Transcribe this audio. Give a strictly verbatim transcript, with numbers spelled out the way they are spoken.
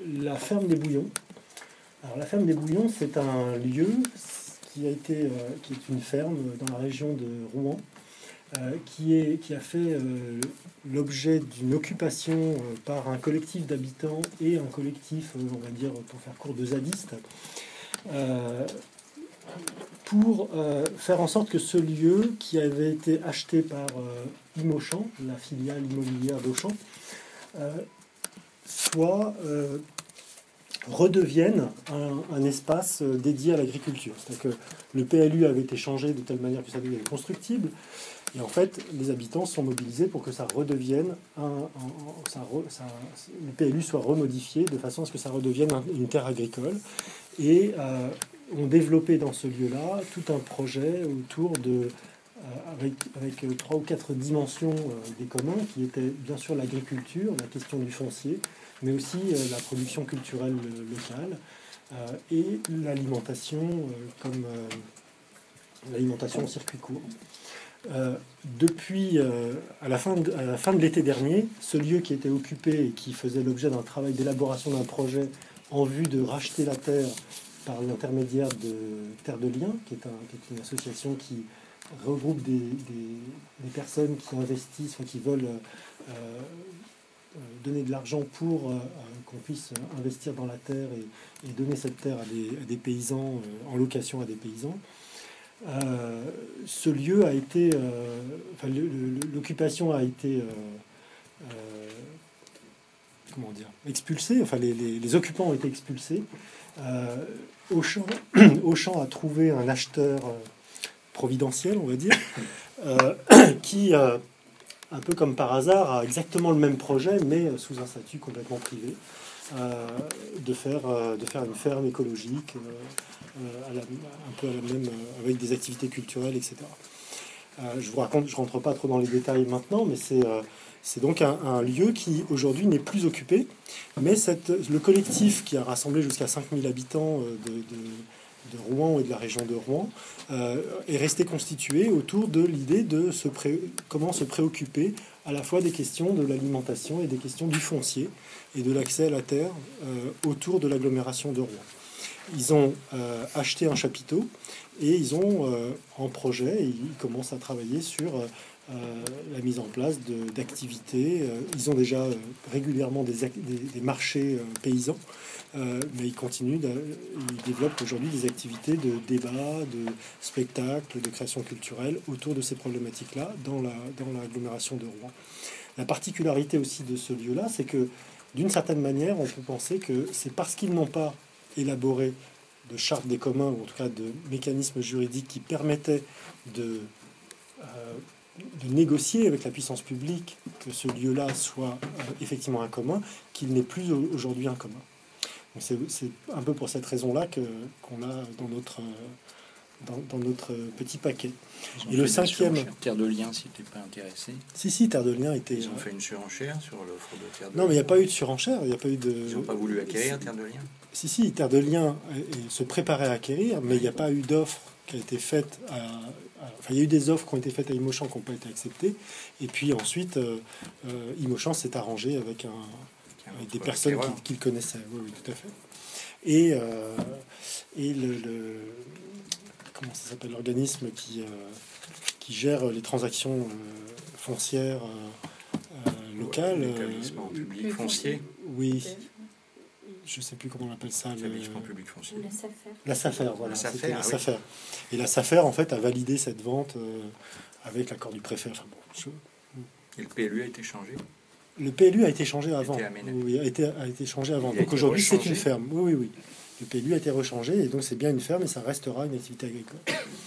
la ferme des Bouillons. Alors, la ferme des Bouillons, c'est un lieu qui a été, euh, qui est une ferme dans la région de Rouen, euh, qui, est, qui a fait euh, l'objet d'une occupation euh, par un collectif d'habitants et un collectif, euh, on va dire, pour faire court, de zadistes, euh, pour euh, faire en sorte que ce lieu, qui avait été acheté par euh, Imauchan, la filiale immobilière d'Auchan, euh, soit euh, redevienne un, un espace dédié à l'agriculture. C'est-à-dire que le P L U avait été changé de telle manière que ça devienne constructible, et en fait, les habitants sont mobilisés pour que ça redevienne un, un, un ça, ça, le P L U soit remodifié de façon à ce que ça redevienne un, une terre agricole. Et euh, ont développé dans ce lieu-là tout un projet autour de Euh, avec, avec trois ou quatre dimensions euh, des communs, qui étaient bien sûr l'agriculture, la question du foncier, mais aussi euh, la production culturelle euh, locale euh, et l'alimentation euh, comme euh, l'alimentation au circuit court. Euh, depuis euh, à, la fin de, à la fin de l'été dernier, ce lieu qui était occupé et qui faisait l'objet d'un travail d'élaboration d'un projet en vue de racheter la terre par l'intermédiaire de Terre de Liens, qui est, un, qui est une association qui regroupe des, des, des personnes qui investissent, enfin, qui veulent euh, euh, donner de l'argent pour euh, qu'on puisse investir dans la terre et, et donner cette terre à des, à des paysans, euh, en location à des paysans. Euh, ce lieu a été, euh, enfin, le, le, l'occupation a été, euh, euh, comment dire, expulsée. Enfin, les, les, les occupants ont été expulsés. Euh, Auchan, Auchan a trouvé un acheteur euh, providentiel, on va dire, euh, qui, euh, un peu comme par hasard, a exactement le même projet, mais sous un statut complètement privé, euh, de, faire, euh, de faire une ferme écologique, euh, à la, un peu à la même, euh, avec des activités culturelles, et cetera. Euh, je vous raconte, je rentre pas trop dans les détails maintenant, mais c'est euh, c'est donc un, un lieu qui aujourd'hui n'est plus occupé, mais cette, le collectif qui a rassemblé jusqu'à cinq mille habitants de, de de Rouen et de la région de Rouen, euh, est resté constitué autour de l'idée de se pré... comment se préoccuper à la fois des questions de l'alimentation et des questions du foncier et de l'accès à la terre euh, autour de l'agglomération de Rouen. Ils ont euh, acheté un chapiteau et ils ont euh, en projet, et ils commencent à travailler sur euh, la mise en place de, d'activités. Euh, ils ont déjà euh, régulièrement des, des, des marchés euh, paysans, euh, mais ils continuent, de, ils développent aujourd'hui des activités de débat, de spectacles, de création culturelle autour de ces problématiques-là dans, la, dans l'agglomération de Rouen. La particularité aussi de ce lieu-là, c'est que d'une certaine manière, on peut penser que c'est parce qu'ils n'ont pas élaboré de charte des communs, ou en tout cas de mécanismes juridiques qui permettaient de, euh, de négocier avec la puissance publique que ce lieu-là soit euh, effectivement un commun, qu'il n'est plus aujourd'hui un commun. Donc c'est, c'est un peu pour cette raison-là que, qu'on a dans notre, dans, dans notre petit paquet. Et le cinquième... Terre de Liens, si tu n'es pas intéressé. Si, si, Terre de Liens était... Ils ont fait une surenchère sur l'offre de Terre de Non, Liens. mais il n'y a pas eu de surenchère. Il y a pas eu de... Ils n'ont pas voulu acquérir Terre de Liens. Si, si, Terre de Liens se préparait à acquérir, mais il n'y a pas eu d'offre qui a été faite à, à... Enfin, il y a eu des offres qui ont été faites à Imauchan qui n'ont pas été acceptées. Et puis ensuite, euh, euh, Imauchan s'est arrangé avec, un, avec des personnes qu'il, qu'il connaissait. Oui, oui, tout à fait. Et, euh, et le, le... Comment ça s'appelle, l'organisme qui, euh, qui gère les transactions euh, foncières euh, euh, locales. L'établissement euh, public foncier. Oui. Je ne sais plus comment on appelle ça. L'établissement public foncier. La SAFER. La SAFER, voilà. La SAFER, la oui. SAFER. Et la SAFER, en fait, a validé cette vente euh, avec l'accord du préfet. Enfin, bon, je... Et le P L U a été changé. Le P L U a été changé avant. Été oui, a été, a été changé avant. Il donc aujourd'hui, rechangé. C'est une ferme. Oui, oui, oui. Le P L U a été rechangé et donc c'est bien une ferme et ça restera une activité agricole.